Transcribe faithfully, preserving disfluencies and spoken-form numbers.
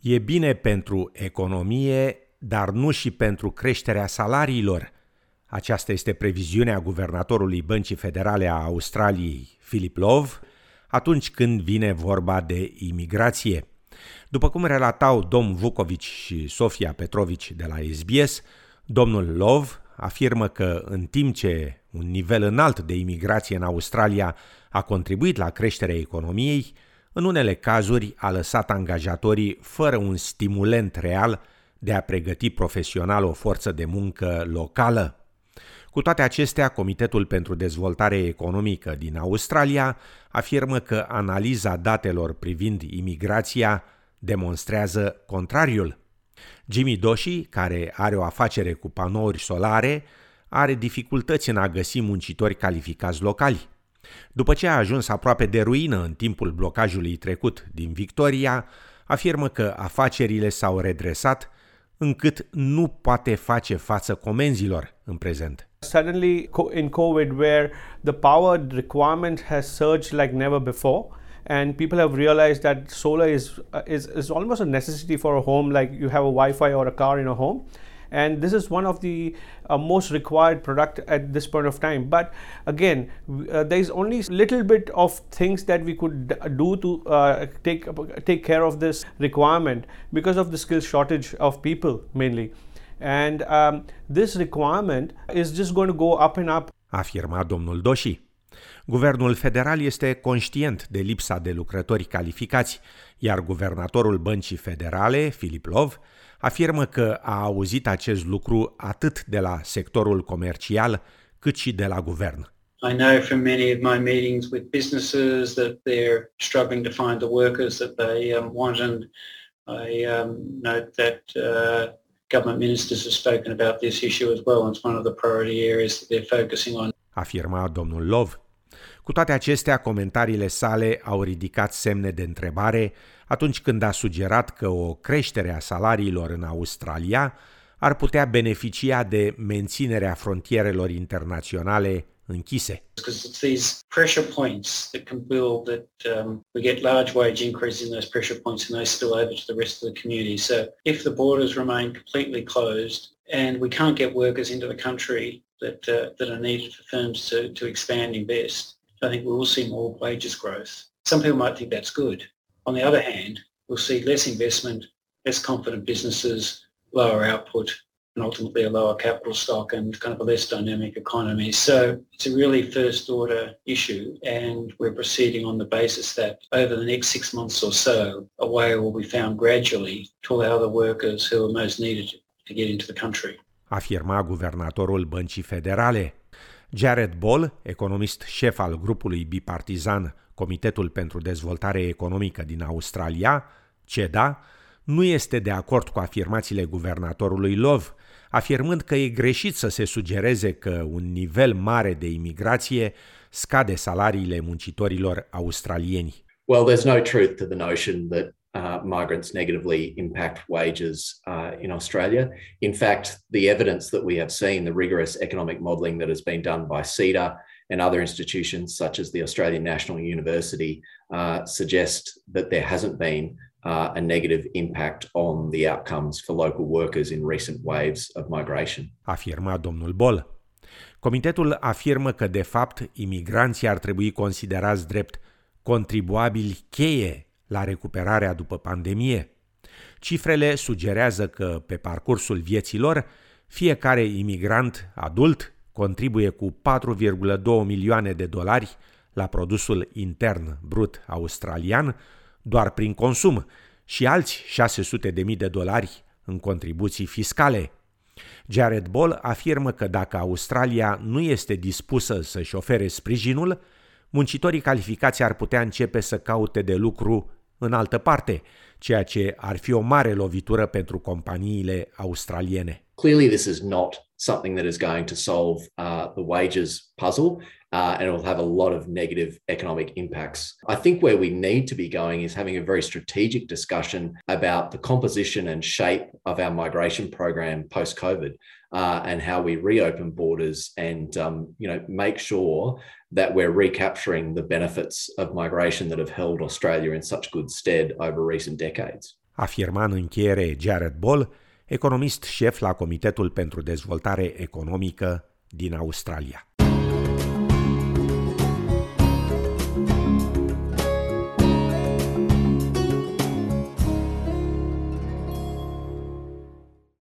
E bine pentru economie, dar nu și pentru creșterea salariilor. Aceasta este previziunea guvernatorului Băncii Federale a Australiei, Philip Lowe, atunci când vine vorba de imigrație. După cum relatau Dom Vukovic și Sofia Petrovici de la S B S, domnul Lowe afirmă că în timp ce un nivel înalt de imigrație în Australia a contribuit la creșterea economiei, în unele cazuri a lăsat angajatorii fără un stimulent real de a pregăti profesional o forță de muncă locală. Cu toate acestea, Comitetul pentru Dezvoltare Economică din Australia afirmă că analiza datelor privind imigrația demonstrează contrariul. Jimmy Doshi, care are o afacere cu panouri solare, are dificultăți în a găsi muncitori calificați locali. După ce a ajuns aproape de ruină în timpul blocajului trecut din Victoria, afirmă că afacerile s-au redresat încât nu poate face față comenzilor în prezent. Suddenly in COVID, where the power requirement has surged like never before, and people have realized that solar is is is almost a necessity for a home, like you have a Wi-Fi or a car in a home. And this is one of the uh, most required product at this point of time. But again, uh, there is only little bit of things that we could do to uh, take take care of this requirement because of the skill shortage of people mainly. And um, this requirement is just going to go up and up. Afirma domnul Doshi. Guvernul federal este conștient de lipsa de lucrători calificați, iar guvernatorul Băncii Federale, Philip Lowe, afirmă că a auzit acest lucru atât de la sectorul comercial cât și de la guvern. I know from many of my meetings with businesses that they're struggling to find the workers that they um, want, and I um, note that uh, government ministers have spoken about this issue as well. It's one of the priority areas that they're focusing on. Afirma domnul Lowe. Cu toate acestea, comentariile sale au ridicat semne de întrebare atunci când a sugerat că o creștere a salariilor în Australia ar putea beneficia de menținerea frontierelor internaționale închise. Because it's these pressure points that can build that um, we get large wage increases in those pressure points and they spill over to the rest of the community. So if the borders remain completely closed and we can't get workers into the country that uh, that are needed for firms to, to expand and invest, I think we will see more wages growth. Some people might think that's good. On the other hand, we'll see less investment, less confident businesses, lower output, and ultimately a lower capital stock and kind of a less dynamic economy. So it's a really first order issue, and we're proceeding on the basis that over the next six months or so, a way will be found gradually to allow the workers who are most needed to get into the country. Afirma guvernatorul Băncii Federale. Jared Ball, economist șef al grupului bipartizan Comitetul pentru Dezvoltare Economică din Australia, C E D A, nu este de acord cu afirmațiile guvernatorului Lowe, afirmând că e greșit să se sugereze că un nivel mare de imigrație scade salariile muncitorilor australieni. Well, there's no truth to the notion that Uh, migrants negatively impact wages uh, in Australia. In fact, the evidence that we have seen, the rigorous economic modelling that has been done by C E D A and other institutions such as the Australian National University uh, suggest that there hasn't been uh, a negative impact on the outcomes for local workers in recent waves of migration. Afirma domnul Ball. Comitetul afirmă că, de fapt, imigranții ar trebui considerați drept contribuabili cheie la recuperarea după pandemie. Cifrele sugerează că, pe parcursul vieții lor, fiecare imigrant adult contribuie cu patru virgulă doi milioane de dolari la produsul intern brut australian doar prin consum și alți șase sute de mii de dolari în contribuții fiscale. Jared Ball afirmă că dacă Australia nu este dispusă să-și ofere sprijinul, muncitorii calificați ar putea începe să caute de lucru în altă parte, ceea ce ar fi o mare lovitură pentru companiile australiene. Clearly, this is not something that is going to solve uh, the wages puzzle, uh, and it will have a lot of negative economic impacts. I think where we need to be going is having a very strategic discussion about the composition and shape of our migration program post-COVID, uh, and how we reopen borders and um, you know make sure that we're recapturing the benefits of migration that have held Australia in such good stead over recent decades. afirma în încheiere Jared Ball, economist șef la Comitetul pentru Dezvoltare Economică din Australia.